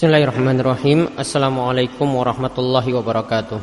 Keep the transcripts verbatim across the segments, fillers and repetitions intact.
Bismillahirrahmanirrahim. Assalamualaikum warahmatullahi wabarakatuh.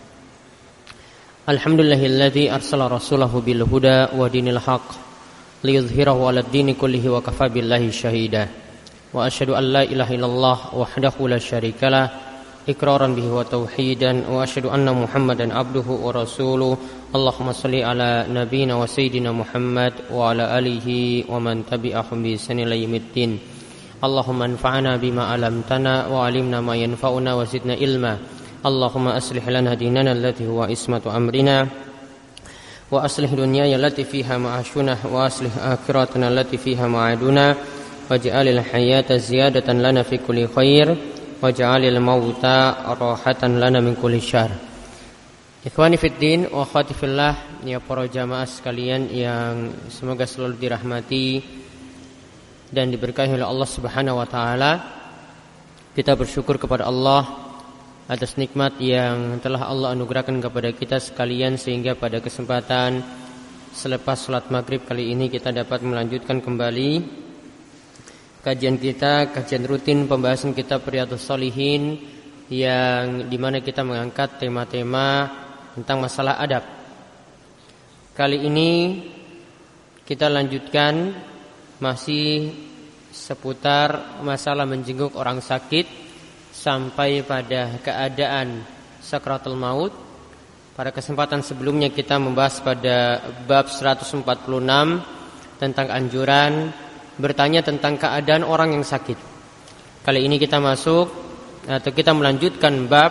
Alhamdulillahilladzi arsala rasulahu bil huda wa dinil haqq liyudhhirahu 'alad dini kullihi wa kafa billahi syahida. Wa asyhadu an la ilaha illallah wahdahu la syarikalah iqraran bihi wa tauhidan wa asyhadu anna Muhammadan abduhu wa rasuluh. Allahumma shalli ala nabiyyina wa sayyidina Muhammad wa ala alihi wa man tabi'ahum bi ihsan ila yaumiddin. Allahumma anfa'na bima 'allamtana wa 'allimna ma yanfa'una wa zidna ilma. Allahumma aslih lana dinana allati huwa ismatu amrina wa aslih dunyaya allati fiha ma'ashuna wa aslih akhiratana allati fiha ma'aduna waj'alil hayata ziyadatan lana fi kulli khair waj'alil mauta rahatan lana min kulli syarr. Ikhwani fid din wa akhwati fillah, ya para jamaah sekalian yang semoga selalu dirahmati dan diberkahi oleh Allah Subhanahu wa taala. Kita bersyukur kepada Allah atas nikmat yang telah Allah anugerahkan kepada kita sekalian, sehingga pada kesempatan selepas salat maghrib kali ini kita dapat melanjutkan kembali kajian kita, kajian rutin pembahasan kitab Riyadhus Shalihin, yang dimana kita mengangkat tema-tema tentang masalah adab. Kali ini kita lanjutkan masih seputar masalah menjenguk orang sakit sampai pada keadaan sakratul maut. Pada kesempatan sebelumnya kita membahas pada bab seratus empat puluh enam tentang anjuran bertanya tentang keadaan orang yang sakit. Kali ini kita masuk atau kita melanjutkan bab,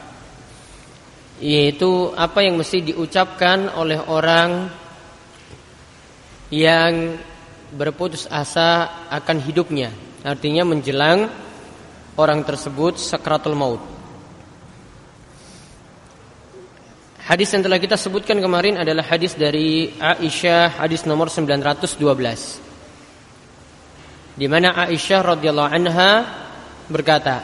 yaitu apa yang mesti diucapkan oleh orang yang berputus asa akan hidupnya, artinya menjelang orang tersebut sakratul maut. Hadis yang telah kita sebutkan kemarin adalah hadis dari Aisyah, hadis nomor sembilan ratus dua belas, di mana Aisyah radhiyallahu anha berkata,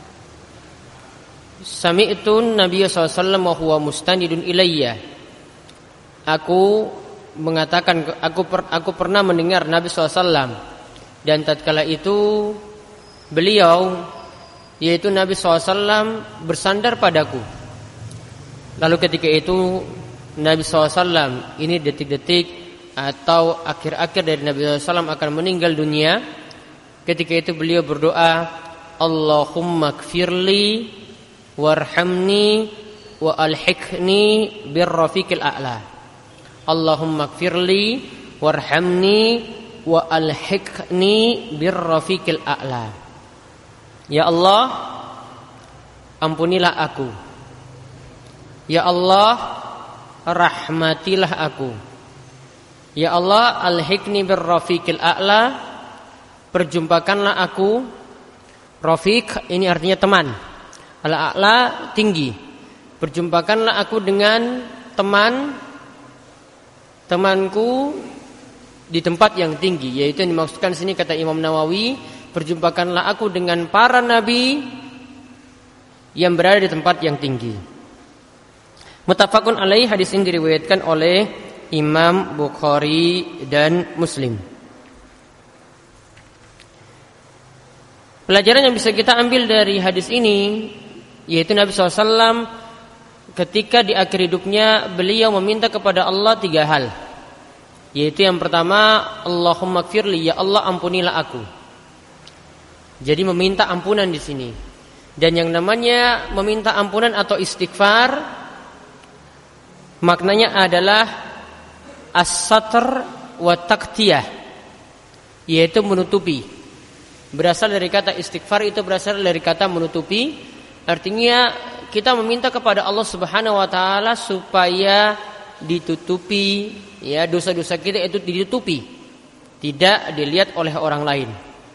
Sami'tu Nabiy sallallahu alaihi wasallam wa huwa mustanidun ilayya. Aku mengatakan aku per, aku pernah mendengar Nabi shallallahu alaihi wasallam, dan tatkala itu beliau, yaitu Nabi shallallahu alaihi wasallam, bersandar padaku. Lalu ketika itu Nabi shallallahu alaihi wasallam, ini detik-detik atau akhir-akhir dari Nabi shallallahu alaihi wasallam akan meninggal dunia. Ketika itu beliau berdoa, Allahumma gfirli warhamni wa alhiqni birrafiqil a'la. Allahumma gfirli warhamni wa alhiqni birrafiqil a'la. Ya Allah, ampunilah aku. Ya Allah, rahmatilah aku. Ya Allah, alhiqni birrafiqil a'la, perjumpakanlah aku. Rafiq ini artinya teman, al-a'la tinggi. Perjumpakanlah aku dengan teman temanku di tempat yang tinggi, yaitu yang dimaksudkan sini kata Imam Nawawi, perjumpakanlah aku dengan para nabi yang berada di tempat yang tinggi. Muttafaqun alaih, hadis ini diriwayatkan oleh Imam Bukhari dan Muslim. Pelajaran yang bisa kita ambil dari hadis ini, yaitu Nabi shallallahu alaihi wasallam ketika di akhir hidupnya beliau meminta kepada Allah tiga hal, yaitu yang pertama, Allahumma gfirli, ya Allah ampunilah aku. Jadi meminta ampunan di sini. Dan yang namanya meminta ampunan atau istighfar, maknanya adalah as-satr wa taqtiyah, yaitu menutupi. Berasal dari kata istighfar, itu berasal dari kata menutupi. Artinya kita meminta kepada Allah Subhanahu wa taala supaya ditutupi, ya, dosa-dosa kita itu ditutupi, tidak dilihat oleh orang lain.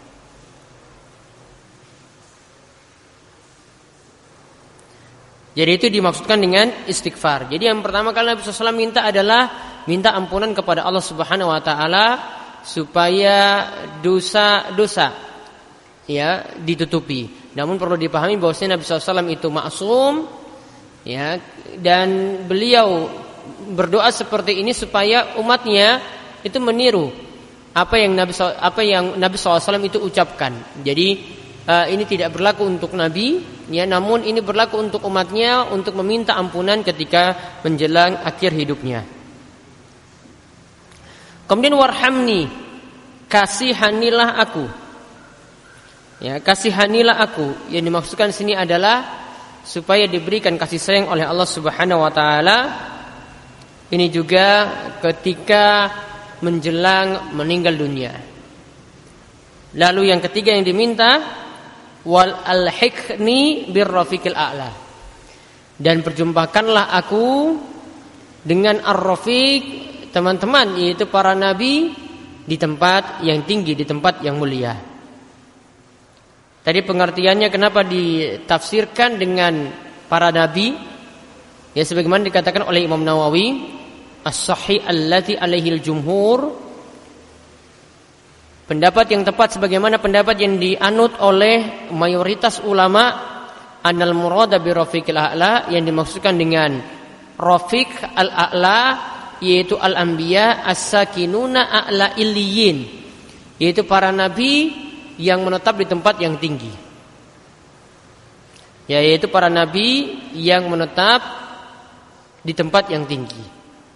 Jadi itu dimaksudkan dengan istighfar. Jadi yang pertama kali Nabi shallallahu alaihi wasallam minta adalah minta ampunan kepada Allah Subhanahu wa taala supaya dosa-dosa, ya, ditutupi. Namun perlu dipahami bahwasanya Nabi shallallahu alaihi wasallam itu maksum, ya, dan beliau berdoa seperti ini supaya umatnya itu meniru apa yang Nabi apa yang Nabi shallallahu alaihi wasallam itu ucapkan. Jadi uh, ini tidak berlaku untuk Nabi, ya, namun ini berlaku untuk umatnya untuk meminta ampunan ketika menjelang akhir hidupnya. Kemudian warhamni, kasihanilah aku. Ya, kasihanilah aku. Yang dimaksudkan sini adalah supaya diberikan kasih sayang oleh Allah Subhanahu wa taala. Ini juga ketika menjelang meninggal dunia. Lalu yang ketiga yang diminta, wal alhiqni birrafiqil a'la. Dan perjumpakanlah aku dengan ar-rafiq, teman-teman, yaitu para nabi di tempat yang tinggi, di tempat yang mulia. Tadi pengertiannya kenapa ditafsirkan dengan para nabi? Ya, sebagaimana dikatakan oleh Imam Nawawi, as-sahih allati alaihi al-jumhur, pendapat yang tepat sebagaimana pendapat yang dianut oleh mayoritas ulama, annal murada bi rafiqil a'la, yang dimaksudkan dengan rafiq al-a'la yaitu al-anbiya as-sakinuna a'la illiyin, yaitu para nabi yang menetap di tempat yang tinggi, ya, yaitu para nabi yang menetap di tempat yang tinggi.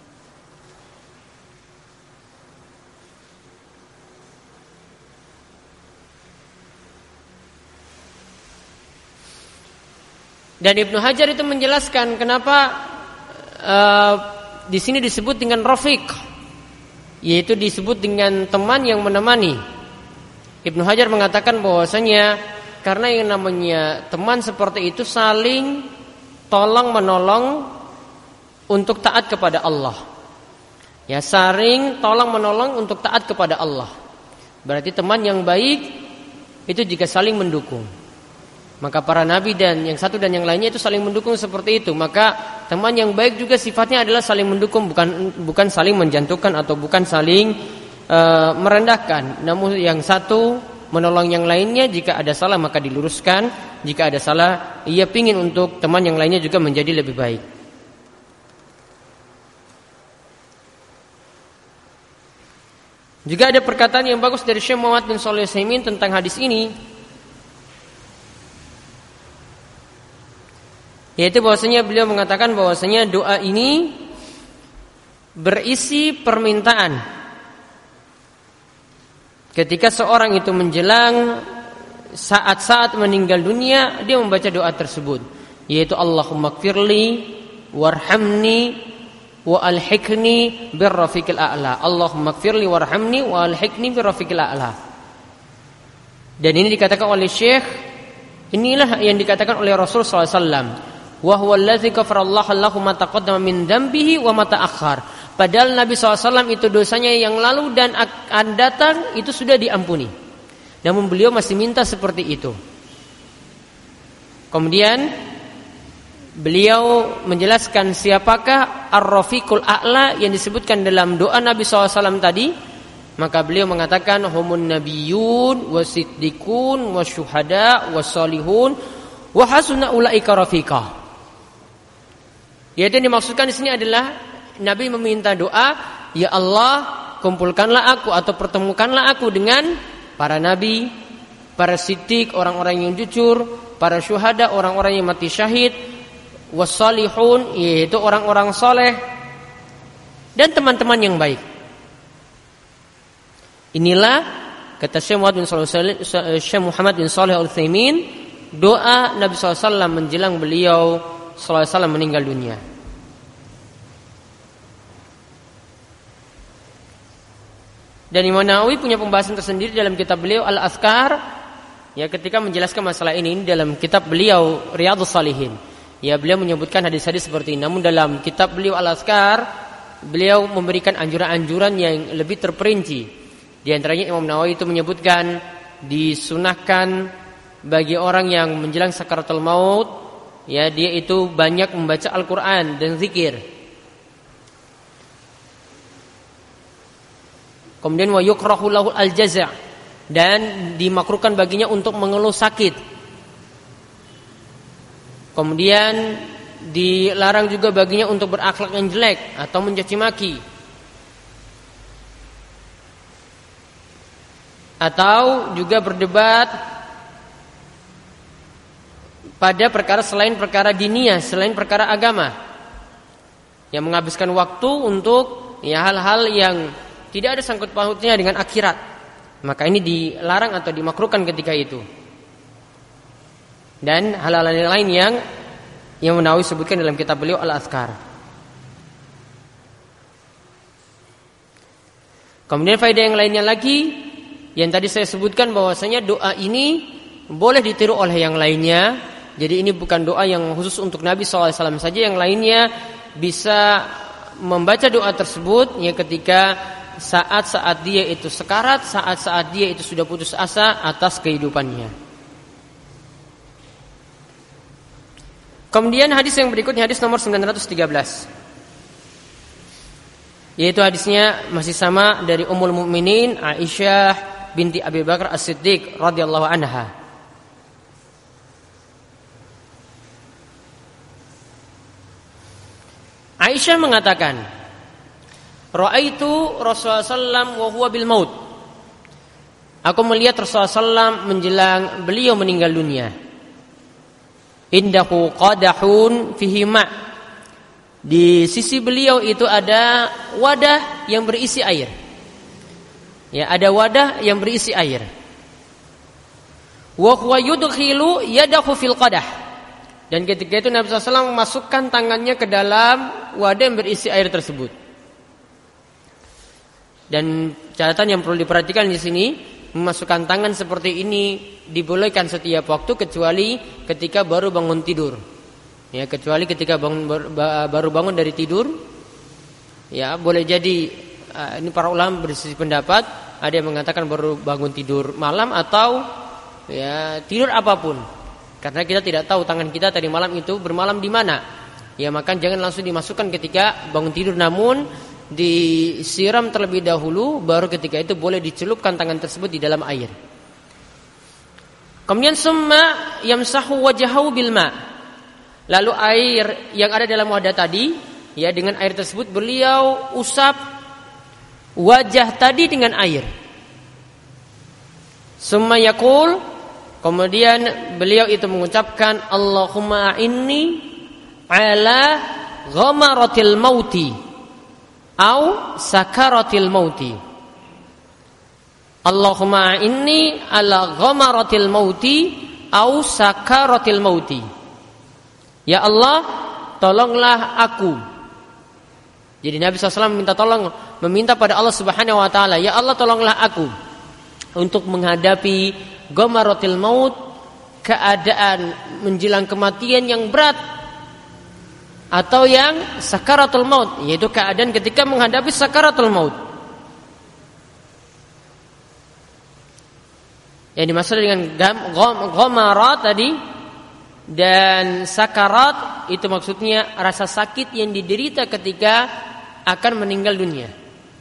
Dan Ibnu Hajar itu menjelaskan kenapa uh, di sini disebut dengan rafiq, yaitu disebut dengan teman yang menemani. Ibnu Hajar mengatakan bahwasanya karena yang namanya teman seperti itu saling tolong menolong untuk taat kepada Allah. Ya, saling tolong menolong untuk taat kepada Allah. Berarti teman yang baik itu jika saling mendukung. Maka para nabi dan yang satu dan yang lainnya itu saling mendukung seperti itu. Maka teman yang baik juga sifatnya adalah saling mendukung, bukan bukan saling menjatuhkan atau bukan saling uh, merendahkan. Namun yang satu menolong yang lainnya, jika ada salah maka diluruskan, jika ada salah ia pingin untuk teman yang lainnya juga menjadi lebih baik. Juga ada perkataan yang bagus dari Syekh Muhammad bin Shalih Al-Utsaimin tentang hadis ini, yaitu bahwasanya beliau mengatakan bahwasanya doa ini berisi permintaan. Ketika seorang itu menjelang saat-saat meninggal dunia, dia membaca doa tersebut, yaitu Allahumma gfirli warhamni wa alhiqni birrafiqil a'la. Allahumma gfirli warhamni wa alhiqni birrafiqil a'la. Dan ini dikatakan oleh Syekh, inilah yang dikatakan oleh Rasul sallallahu alaihi wasallam, wa huwa allazi ghafarallahu lahu ma taqaddama min dzambihi wa ma ta'akhkhar. Padahal Nabi shallallahu alaihi wasallam itu dosanya yang lalu dan akan datang itu sudah diampuni. Namun beliau masih minta seperti itu. Kemudian beliau menjelaskan siapakah ar-rafiqul a'la yang disebutkan dalam doa Nabi shallallahu alaihi wasallam tadi. Maka beliau mengatakan humun nabiyyun wasiddiqun wasyuhada wassalihun wa hasuna ulaika rafiqa. Yaitu yang dimaksudkan di sini adalah Nabi meminta doa, ya Allah, kumpulkanlah aku atau pertemukanlah aku dengan para nabi, para siddiq, orang-orang yang jujur, para syuhada, orang-orang yang mati syahid, wassalihun, yaitu orang-orang soleh, dan teman-teman yang baik. Inilah kata Syekh Muhammad bin Shalih Al-Utsaimin, doa Nabi shallallahu alaihi wasallam menjelang beliau sallallahu alaihi wasallam meninggal dunia. Dan Imam Nawawi punya pembahasan tersendiri dalam kitab beliau Al-Azkar, ya, ketika menjelaskan masalah ini, ini dalam kitab beliau Riyadhus Shalihin. Ya, beliau menyebutkan hadis-hadis seperti ini. Namun dalam kitab beliau Al-Azkar, beliau memberikan anjuran-anjuran yang lebih terperinci. Di antaranya Imam Nawawi itu menyebutkan disunahkan bagi orang yang menjelang sakaratul maut, ya, dia itu banyak membaca Al-Quran dan zikir. Kemudian wa yukrahu lahu al-jaza', dan dimakruhkan baginya untuk mengeluh sakit. Kemudian dilarang juga baginya untuk berakhlak yang jelek atau mencaci maki, atau juga berdebat pada perkara selain perkara diniyah, selain perkara agama, yang menghabiskan waktu untuk ya hal-hal yang tidak ada sangkut pautnya dengan akhirat, maka ini dilarang atau dimakruhkan ketika itu. Dan hal-hal lain yang yang Nawawi sebutkan dalam kitab beliau Al-Azkar. Kemudian faedah yang lainnya lagi yang tadi saya sebutkan bahwasanya doa ini boleh ditiru oleh yang lainnya. Jadi ini bukan doa yang khusus untuk Nabi shallallahu alaihi wasallam saja, yang lainnya bisa membaca doa tersebut ya ketika saat-saat dia itu sekarat, saat-saat dia itu sudah putus asa atas kehidupannya. Kemudian hadis yang berikutnya, hadis nomor sembilan ratus tiga belas, yaitu hadisnya masih sama dari Ummul Mukminin Aisyah binti Abi Bakar As-Siddiq radhiyallahu anha. Aisyah mengatakan, ra'aitu Rasulullah sallallahu alaihi wasallam wa huwa bil maut. Aku melihat Rasulullah sallallahu alaihi wasallam menjelang beliau meninggal dunia. Indahu qadahun fihi ma'. Di sisi beliau itu ada wadah yang berisi air. Ya, ada wadah yang berisi air. Wa huwa yudkhilu yadahu fil qadah. Dan ketika itu Nabi sallallahu alaihi wasallam memasukkan tangannya ke dalam wadah yang berisi air tersebut. Dan catatan yang perlu diperhatikan di sini, memasukkan tangan seperti ini dibolehkan setiap waktu kecuali ketika baru bangun tidur. Ya, kecuali ketika bangun, baru bangun dari tidur. Ya, boleh jadi ini para ulama berselisih pendapat, ada yang mengatakan baru bangun tidur malam atau ya tidur apapun. Karena kita tidak tahu tangan kita tadi malam itu bermalam di mana. Ya, maka jangan langsung dimasukkan ketika bangun tidur, namun disiram terlebih dahulu, baru ketika itu boleh dicelupkan tangan tersebut di dalam air. Kemudian summa yamsahu wajahu bil ma. Lalu air yang ada dalam wadah tadi, ya dengan air tersebut beliau usap wajah tadi dengan air. Summa yaqul, kemudian beliau itu mengucapkan Allahumma inni ala ghamaratil mauti au sakaratil mauti. Allahumma inni ala ghamaratil mauti au sakaratil mauti. Ya Allah, tolonglah aku. Jadi Nabi shallallahu alaihi wasallam minta tolong, meminta pada Allah Subhanahu wa taala, ya Allah tolonglah aku untuk menghadapi ghamaratil maut, keadaan menjelang kematian yang berat, atau yang sakaratul maut, yaitu keadaan ketika menghadapi sakaratul maut. Yang dimaksud dengan ghamarat tadi dan sakarat itu maksudnya rasa sakit yang diderita ketika akan meninggal dunia.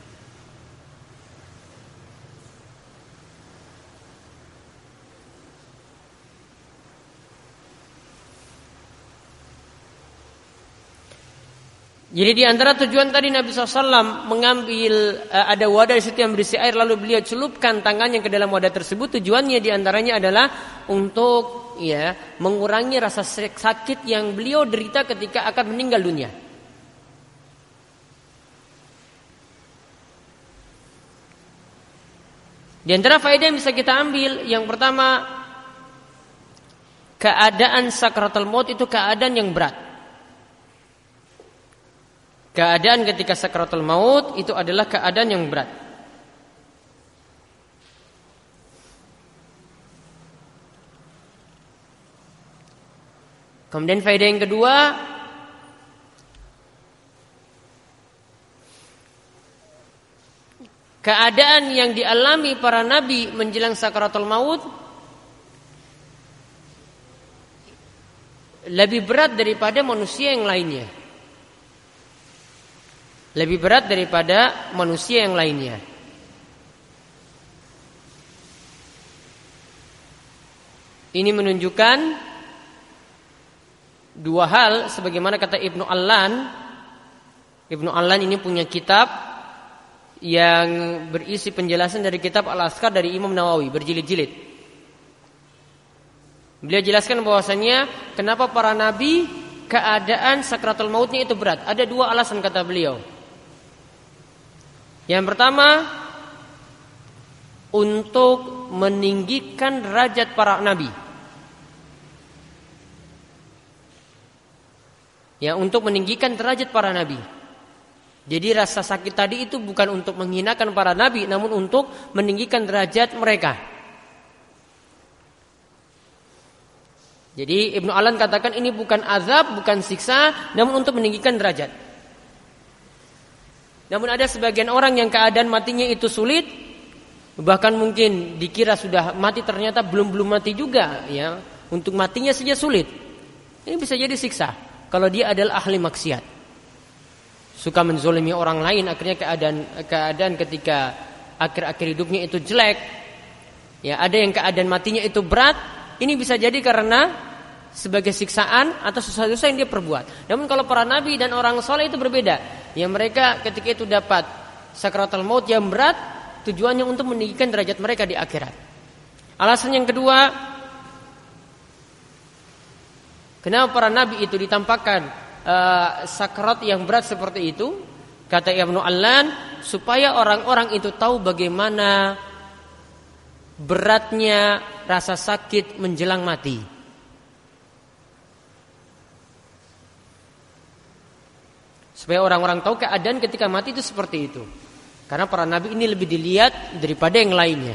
Jadi di antara tujuan tadi Nabi shallallahu alaihi wasallam mengambil uh, ada wadah di situ yang berisi air, lalu beliau celupkan tangannya ke dalam wadah tersebut. Tujuannya di antaranya adalah untuk ya mengurangi rasa sakit yang beliau derita ketika akan meninggal dunia. Di antara faedah yang bisa kita ambil, yang pertama, keadaan sakaratul maut itu keadaan yang berat. Keadaan ketika sakaratul maut itu adalah keadaan yang berat. Kemudian faedah yang kedua, keadaan yang dialami para nabi menjelang sakaratul maut lebih berat daripada manusia yang lainnya. Lebih berat daripada manusia yang lainnya. Ini menunjukkan dua hal, sebagaimana kata Ibnu Allan. Ibnu Allan ini punya kitab yang berisi penjelasan dari kitab Al-Azkar dari Imam Nawawi berjilid-jilid. Beliau jelaskan bahwasanya kenapa para nabi keadaan sakratul mautnya itu berat. Ada dua alasan kata beliau. Yang pertama, untuk meninggikan derajat para nabi. Ya, untuk meninggikan derajat para nabi. Jadi rasa sakit tadi itu bukan untuk menghinakan para nabi, namun untuk meninggikan derajat mereka. Jadi Ibnu Alan katakan ini bukan azab, bukan siksa, namun untuk meninggikan derajat. Namun ada sebagian orang yang keadaan matinya itu sulit, bahkan mungkin dikira sudah mati ternyata belum-belum mati juga, ya. Untuk matinya saja sulit. Ini bisa jadi siksa kalau dia adalah ahli maksiat. Suka menzolimi orang lain, akhirnya keadaan keadaan ketika akhir-akhir hidupnya itu jelek. Ya, ada yang keadaan matinya itu berat, ini bisa jadi karena sebagai siksaan atau dosa-dosa yang dia perbuat. Namun kalau para nabi dan orang soleh itu berbeda. Ya, mereka ketika itu dapat sakratul maut yang berat, tujuannya untuk meninggikan derajat mereka di akhirat. Alasan yang kedua, kenapa para nabi itu ditampakkan uh, sakrat yang berat seperti itu? Kata Ibnu Allan, supaya orang-orang itu tahu bagaimana beratnya rasa sakit menjelang mati. Supaya orang-orang tahu keadaan ketika mati itu seperti itu. Karena para nabi ini lebih dilihat daripada yang lainnya.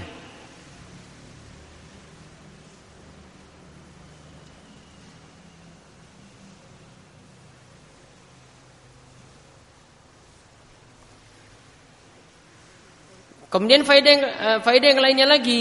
Kemudian faedah yang, faedah yang lainnya lagi,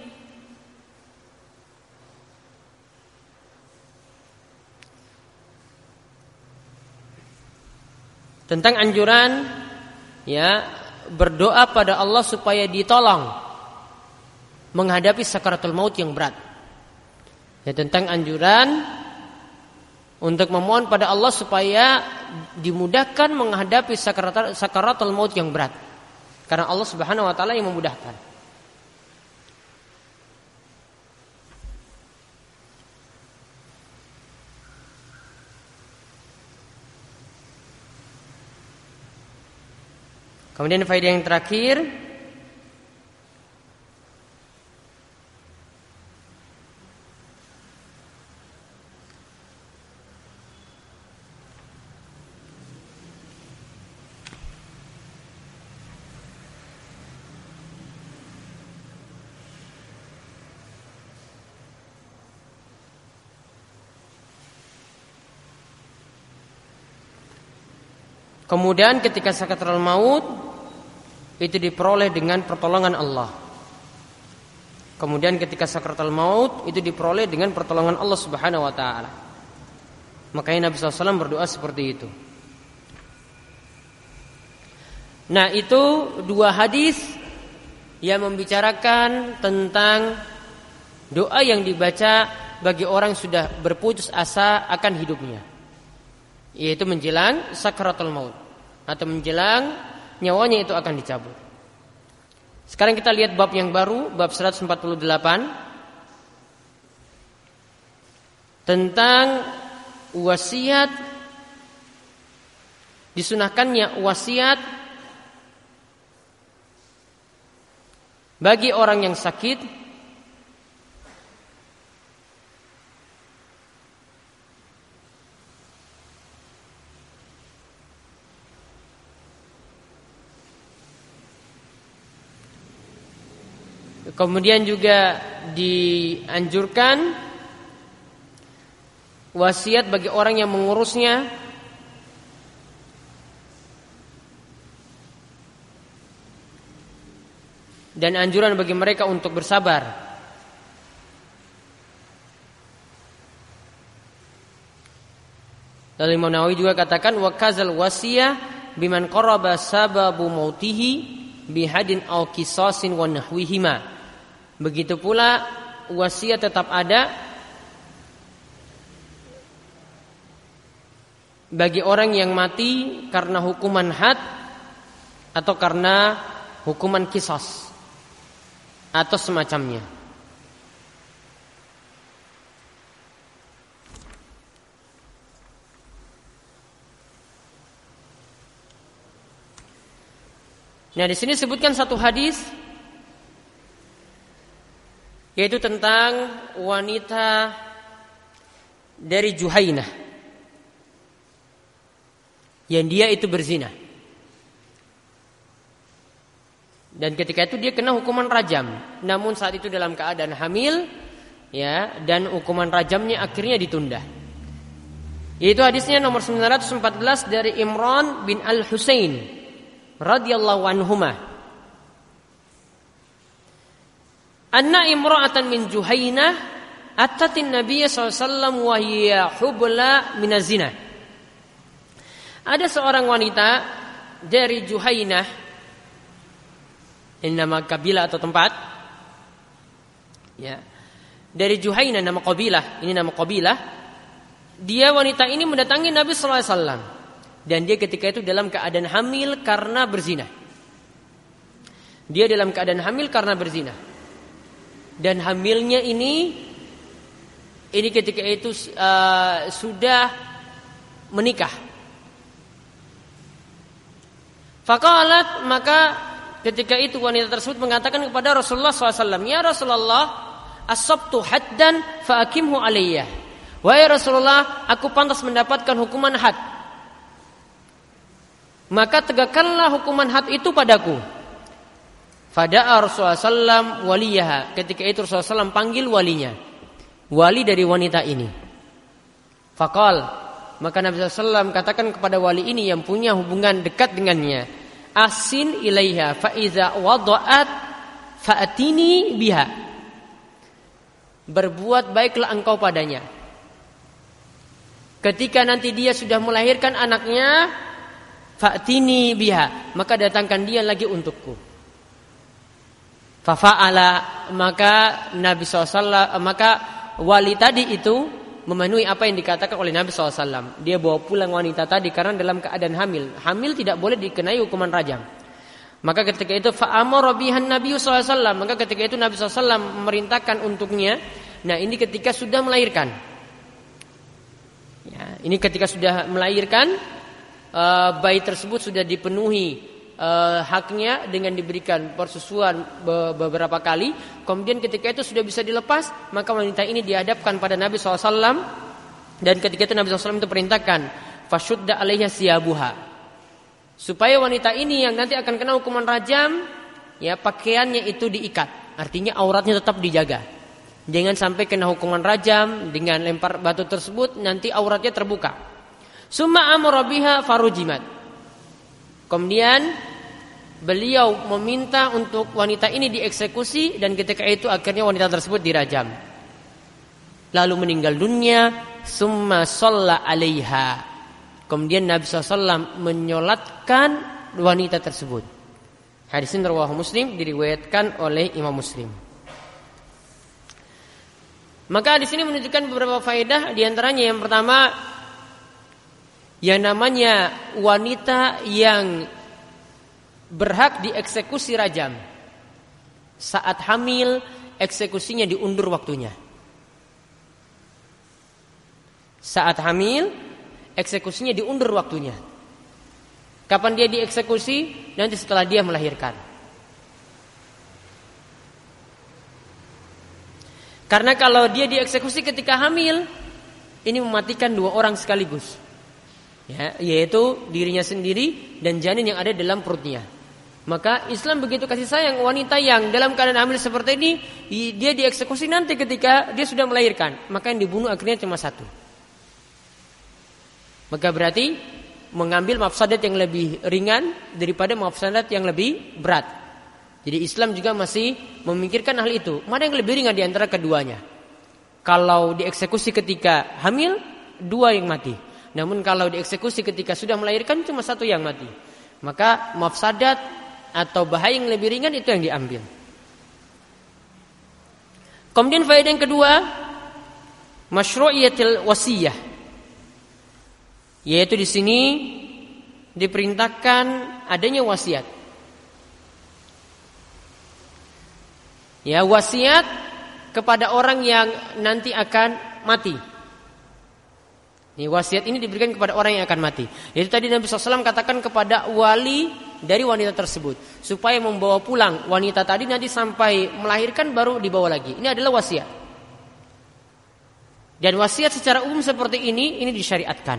tentang anjuran ya berdoa pada Allah supaya ditolong menghadapi sakaratul maut yang berat. Ya, tentang anjuran untuk memohon pada Allah supaya dimudahkan menghadapi sakaratul, sakaratul maut yang berat. Karena Allah Subhanahu wa taala yang memudahkan. Kemudian faedah yang terakhir, kemudian ketika sakaratul maut itu diperoleh dengan pertolongan Allah. Kemudian ketika sakaratul maut itu diperoleh dengan pertolongan Allah Subhanahu wa taala. Makanya Nabi shallallahu alaihi wasallam berdoa seperti itu. Nah, itu dua hadis yang membicarakan tentang doa yang dibaca bagi orang yang sudah berputus asa akan hidupnya, yaitu menjelang sakaratul maut atau menjelang nyawanya itu akan dicabut. Sekarang kita lihat bab yang baru, bab seratus empat puluh delapan, tentang wasiat, disunahkannya wasiat bagi orang yang sakit Kemudian juga dianjurkan wasiat bagi orang yang mengurusnya, dan anjuran bagi mereka untuk bersabar. Lalu Imam Nawawi juga katakan wa kazal wasiyah biman qaraba sababu mautihi bihadin aw qisasin wa nahwihima. Begitu pula wasiat tetap ada bagi orang yang mati karena hukuman had atau karena hukuman qisas atau semacamnya. Nah, di sini sebutkan satu hadis yaitu tentang wanita dari Juhainah yang dia itu berzina. Dan ketika itu dia kena hukuman rajam. Namun saat itu dalam keadaan hamil, ya, dan hukuman rajamnya akhirnya ditunda. Yaitu hadisnya nomor sembilan ratus empat belas dari Imran bin Al-Husain radhiyallahu anhuma. Anna imra'atan min Juhainah atatin Nabiy sallallahu alaihi wasallam wa hiya hubla minaz-zina. Ada seorang wanita dari Juhainah, ini nama kabilah atau tempat, ya. Dari Juhainah, nama kabilah, ini nama kabilah. Dia wanita ini mendatangi Nabi sallallahu alaihi wasallam dan dia ketika itu dalam keadaan hamil karena berzina. Dia dalam keadaan hamil karena berzina. Dan hamilnya ini ini ketika itu uh, sudah menikah. Faqalat, maka ketika itu wanita tersebut mengatakan kepada Rasulullah sallallahu alaihi wasallam, "Ya Rasulullah, asabtu haddan faakimhu alayya." Wahai Rasulullah, aku pantas mendapatkan hukuman had. Maka tegakkanlah hukuman had itu padaku. Fada'a Rasulullah sallallahu alaihi wasallam waliyaha. Ketika itu Rasulullah sallallahu alaihi wasallam panggil walinya, wali dari wanita ini. Faqal, maka Nabi sallallahu alaihi wasallam katakan kepada wali ini yang punya hubungan dekat dengannya, asin ilaiha fa iza wada'at fa'atini biha. Berbuat baiklah engkau padanya. Ketika nanti dia sudah melahirkan anaknya, fa'atini biha, maka datangkan dia lagi untukku. Fafa'ala, maka Nabi sallallahu alaihi wasallam, maka wali tadi itu memenuhi apa yang dikatakan oleh Nabi sallallahu alaihi wasallam. Dia bawa pulang wanita tadi karena dalam keadaan hamil. Hamil tidak boleh dikenai hukuman rajam. Maka ketika itu fa'amara bihan Nabi sallallahu alaihi wasallam, maka ketika itu Nabi sallallahu alaihi wasallam memerintahkan untuknya. Nah, ini ketika sudah melahirkan. Ya, ini ketika sudah melahirkan, uh, bayi tersebut sudah dipenuhi Uh, haknya dengan diberikan persusuan be- beberapa kali. Kemudian ketika itu sudah bisa dilepas, maka wanita ini dihadapkan pada Nabi sallallahu alaihi wasallam. Dan ketika itu Nabi sallallahu alaihi wasallam itu perintahkan fasyudda alaiha siyabuha, supaya wanita ini yang nanti akan kena hukuman rajam, ya, pakaiannya itu diikat. Artinya auratnya tetap dijaga. Jangan sampai kena hukuman rajam dengan lempar batu tersebut nanti auratnya terbuka. Summa amara biha farujimat. Kemudian beliau meminta untuk wanita ini dieksekusi dan ketika itu akhirnya wanita tersebut dirajam. Lalu meninggal dunia, summa shalla alaiha. Kemudian Nabi sallallahu alaihi wasallam menyolatkan wanita tersebut. Hadis ini riwayat Muslim, diriwayatkan oleh Imam Muslim. Maka di sini menunjukkan beberapa faedah, di antaranya yang pertama, yang namanya wanita yang berhak dieksekusi rajam saat hamil, eksekusinya diundur waktunya. Saat hamil, eksekusinya diundur waktunya. Kapan dia dieksekusi? Nanti setelah dia melahirkan. Karena kalau dia dieksekusi ketika hamil, ini mematikan dua orang sekaligus. Ya, yaitu dirinya sendiri dan janin yang ada dalam perutnya. Maka Islam begitu kasih sayang wanita yang dalam keadaan hamil seperti ini, dia dieksekusi nanti ketika dia sudah melahirkan. Maka yang dibunuh akhirnya cuma satu. Maka berarti mengambil mafsadat yang lebih ringan daripada mafsadat yang lebih berat. Jadi Islam juga masih memikirkan hal itu. Mana yang lebih ringan di antara keduanya? Kalau dieksekusi ketika hamil, dua yang mati. Namun kalau dieksekusi ketika sudah melahirkan cuma satu yang mati. Maka mafsadat atau bahaya yang lebih ringan itu yang diambil. Kemudian faedah yang kedua, masyru'iyatul wasiyah. Yaitu di sini diperintahkan adanya wasiat. Ya, wasiat kepada orang yang nanti akan mati. Ini wasiat ini diberikan kepada orang yang akan mati. Jadi tadi Nabi sallallahu alaihi wasallam katakan kepada wali dari wanita tersebut, supaya membawa pulang wanita tadi nanti sampai melahirkan baru dibawa lagi. Ini adalah wasiat. Dan wasiat secara umum seperti ini ini disyariatkan.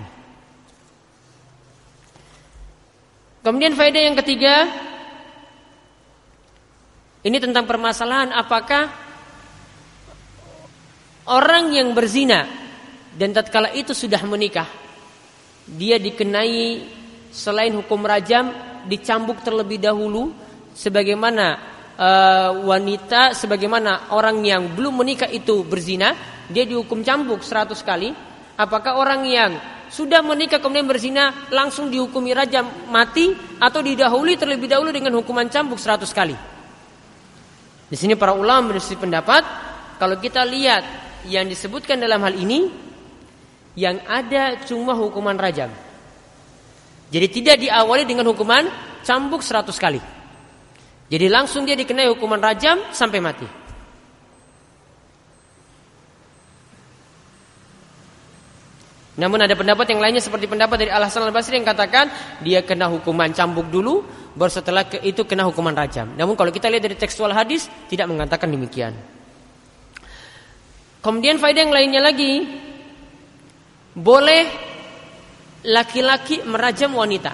Kemudian faedah yang ketiga, ini tentang permasalahan apakah orang yang berzina dan tatkala itu sudah menikah, dia dikenai selain hukum rajam, dicambuk terlebih dahulu sebagaimana uh, wanita, sebagaimana orang yang belum menikah itu berzina, dia dihukum cambuk seratus kali. Apakah orang yang sudah menikah kemudian berzina langsung dihukumi rajam mati, atau didahului terlebih dahulu dengan hukuman cambuk seratus kali? Di sini para ulama berselisih pendapat. Kalau kita lihat yang disebutkan dalam hal ini, yang ada cuma hukuman rajam. Jadi tidak diawali dengan hukuman cambuk seratus kali. Jadi langsung dia dikenai hukuman rajam sampai mati. Namun ada pendapat yang lainnya seperti pendapat dari Al-Hasan Al-Basri yang katakan dia kena hukuman cambuk dulu, baru setelah itu kena hukuman rajam. Namun kalau kita lihat dari tekstual hadis tidak mengatakan demikian. Kemudian faedah yang lainnya lagi, boleh laki-laki merajam wanita.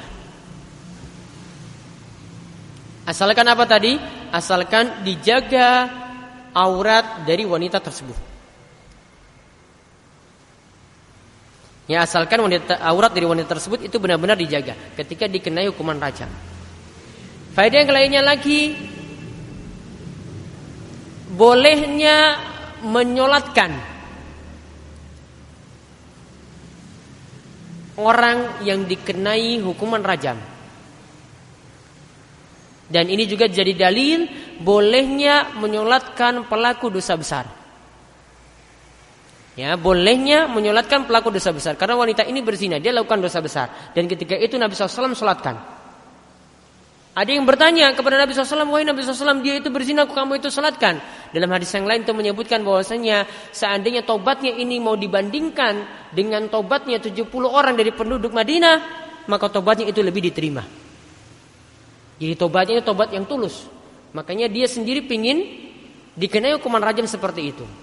Asalkan apa tadi? Asalkan dijaga aurat dari wanita tersebut. Ya, asalkan wanita, aurat dari wanita tersebut itu benar-benar dijaga ketika dikenai hukuman rajam. Faedah yang lainnya lagi, bolehnya menyolatkan orang yang dikenai hukuman rajam. Dan ini juga jadi dalil bolehnya menyolatkan pelaku dosa besar. Ya, bolehnya menyolatkan pelaku dosa besar, karena wanita ini berzina, dia lakukan dosa besar, dan ketika itu Nabi shallallahu alaihi wasallam sholatkan. Ada yang bertanya kepada Nabi shallallahu alaihi wasallam, wahai Nabi shallallahu alaihi wasallam, dia itu berzina, kok kamu itu sholatkan? Dalam hadis yang lain itu menyebutkan bahwasanya seandainya tobatnya ini mau dibandingkan dengan tobatnya tujuh puluh orang dari penduduk Madinah, maka tobatnya itu lebih diterima. Jadi tobatnya itu tobat yang tulus. Makanya dia sendiri pingin dikenai hukuman rajam seperti itu.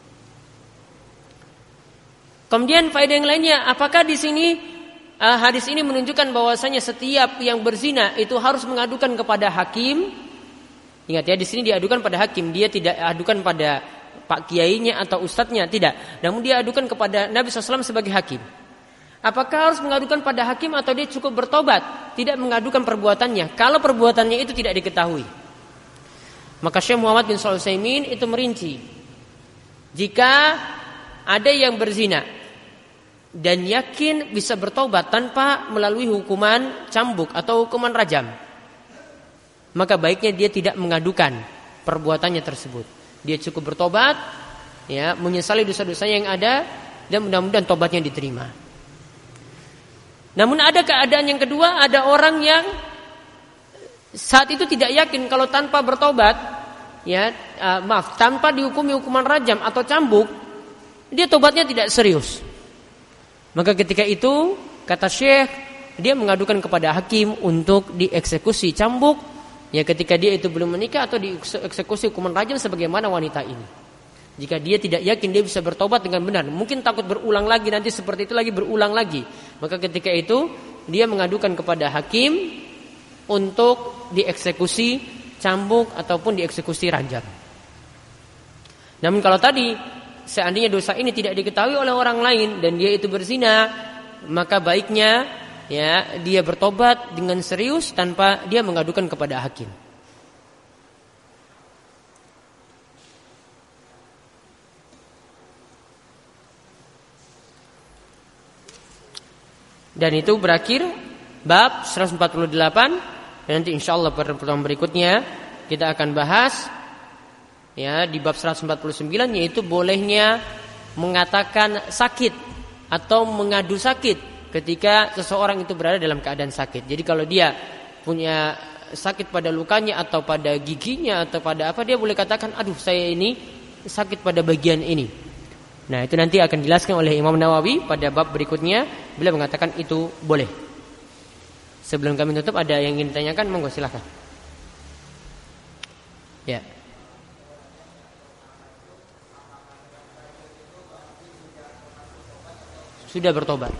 Kemudian faedah yang lainnya, apakah di sini uh, hadis ini menunjukkan bahwasanya setiap yang berzina itu harus mengadukan kepada hakim? Ingat ya, di sini diadukan pada hakim, dia tidak adukan pada pak kiainya atau ustadznya, tidak. Namun dia adukan kepada Nabi shallallahu alaihi wasallam sebagai hakim. Apakah harus mengadukan pada hakim atau dia cukup bertobat, tidak mengadukan perbuatannya? Kalau perbuatannya itu tidak diketahui, maka Syekh Muhammad bin Shalih Al-Utsaimin itu merinci, jika ada yang berzina dan yakin bisa bertobat tanpa melalui hukuman cambuk atau hukuman rajam, maka baiknya dia tidak mengadukan perbuatannya tersebut. Dia cukup bertobat, ya, menyesali dosa-dosanya yang ada, dan mudah-mudahan tobatnya diterima. Namun ada keadaan yang kedua, ada orang yang saat itu tidak yakin kalau tanpa bertobat, ya, uh, maaf, tanpa dihukumi hukuman rajam atau cambuk, dia tobatnya tidak serius. Maka ketika itu, kata Syekh, dia mengadukan kepada hakim untuk dieksekusi cambuk, ya, ketika dia itu belum menikah, atau dieksekusi hukuman rajam sebagaimana wanita ini. Jika dia tidak yakin dia bisa bertobat dengan benar, mungkin takut berulang lagi, nanti seperti itu lagi berulang lagi, maka ketika itu dia mengadukan kepada hakim untuk dieksekusi cambuk ataupun dieksekusi rajam. Namun kalau tadi seandainya dosa ini tidak diketahui oleh orang lain dan dia itu berzina, maka baiknya, ya, dia bertobat dengan serius tanpa dia mengadukan kepada hakim. Dan itu berakhir bab seratus empat puluh delapan, dan nanti insyaallah pada pertemuan berikutnya kita akan bahas, ya, di bab seratus empat puluh sembilan, yaitu bolehnya mengatakan sakit atau mengadu sakit ketika seseorang itu berada dalam keadaan sakit. Jadi kalau dia punya sakit pada lukanya atau pada giginya atau pada apa, dia boleh katakan, aduh saya ini sakit pada bagian ini. Nah, itu nanti akan dijelaskan oleh Imam Nawawi pada bab berikutnya, beliau mengatakan itu boleh. Sebelum kami tutup, ada yang ingin ditanyakan? Monggo silakan. Ya. Sudah bertobat.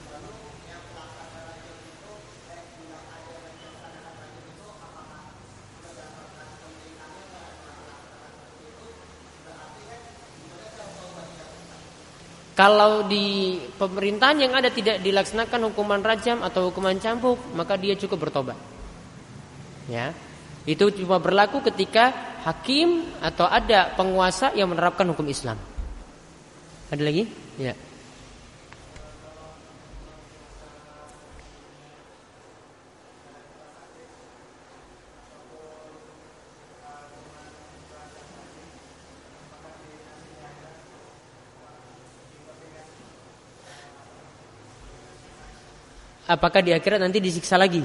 Kalau di pemerintahan yang ada tidak dilaksanakan hukuman rajam atau hukuman cambuk, maka dia cukup bertobat. Ya, itu cuma berlaku ketika hakim atau ada penguasa yang menerapkan hukum Islam. Ada lagi? Ya. Apakah di akhirat nanti disiksa lagi?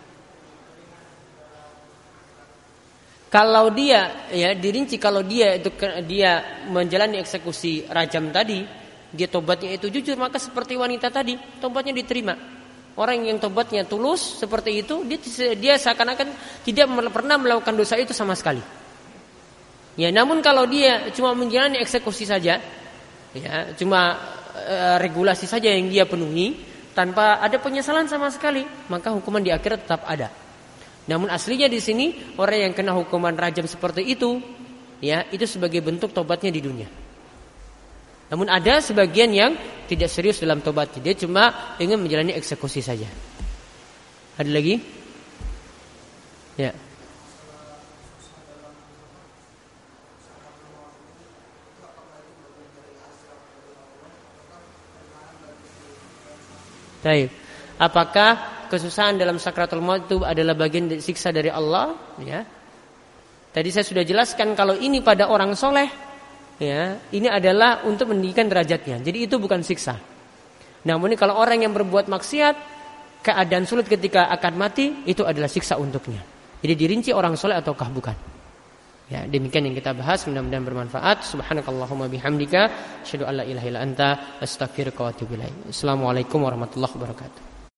Kalau dia, ya dirinci, kalau dia itu dia menjalani eksekusi rajam tadi, dia tobatnya itu jujur, maka seperti wanita tadi, tobatnya diterima. Orang yang tobatnya tulus seperti itu, dia dia seakan-akan tidak pernah melakukan dosa itu sama sekali. Ya, namun kalau dia cuma menjalani eksekusi saja, ya cuma e, regulasi saja yang dia penuhi, tanpa ada penyesalan sama sekali, maka hukuman di akhirat tetap ada. Namun aslinya di sini orang yang kena hukuman rajam seperti itu, ya itu sebagai bentuk tobatnya di dunia. Namun ada sebagian yang tidak serius dalam tobatnya, dia cuma ingin menjalani eksekusi saja. Ada lagi? Ya. Baik. Apakah kesusahan dalam sakratul maut itu adalah bagian dari siksa dari Allah? Ya. Tadi saya sudah jelaskan kalau ini pada orang soleh, ya, ini adalah untuk meninggikan derajatnya. Jadi itu bukan siksa. Namun ini kalau orang yang berbuat maksiat, keadaan sulit ketika akan mati, itu adalah siksa untuknya. Jadi dirinci orang soleh ataukah bukan? Ya, demikian yang kita bahas, mudah-mudahan bermanfaat. Subhanakallahumma bihamdika, asyhadu an la ilaha illa anta, astaghfiruka wa atubu ilaik. Assalamualaikum warahmatullahi wabarakatuh.